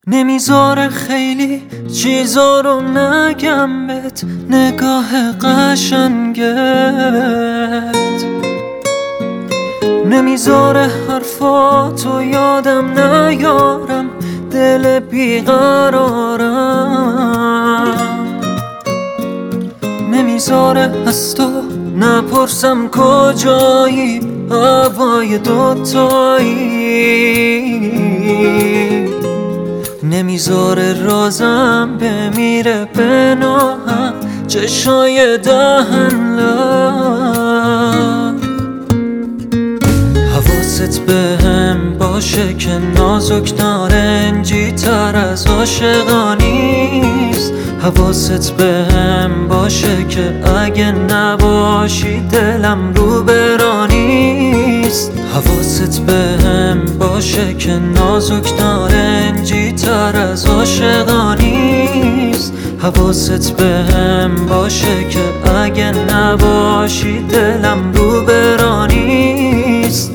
نمیذاره خیلی چیزا رو نگم بهت، نگاه قشنگت نمیذاره حرفاتو یادم نیارم، دل بیقرارم نمیذاره از تو نپرسم کجایی، هوای دوتایی نمیذاره رازم بمیره پناهم، چشای دهن لب حواست بهم باشه که نازک نارنجی تر از عاشقانیست. حواست بهم باشه که اگه نباشی دلم رو برانیست. حواست بهم باشه که نازک نارنجی تر از عاشقانیست. حواست بهم باشه که اگه نباشی دلم رو برانیست.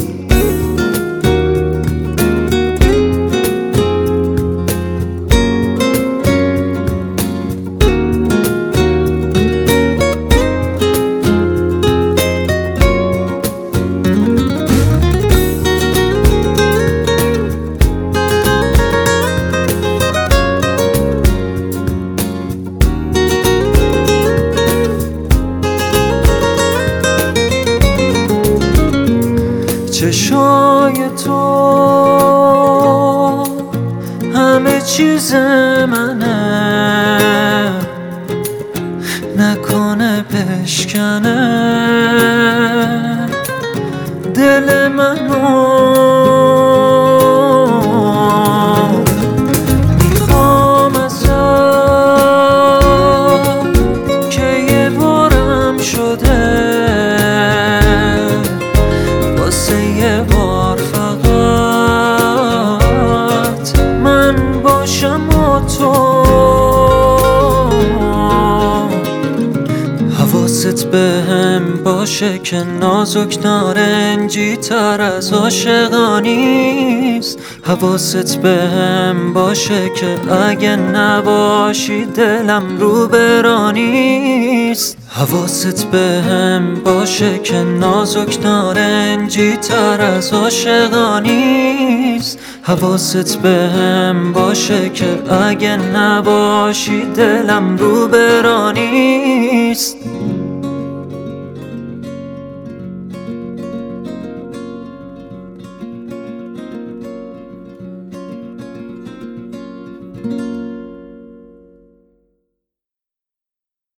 چشای تو همه چیز منه، نکنه بشکنه دل منو. میخوام ازت که یه بارم شده، واسه یه بار فقط من باشم و تو. حواست بهم باشه که نازک نارنجی تر از عاشقانیست. حواست بهم باشه که اگه نباشی دلم رو برانیست. حواست بهم باشه که نازک نارنجی تر از عاشقانیست. حواست بهم باشه که اگه نباشی دلم رو برانیست.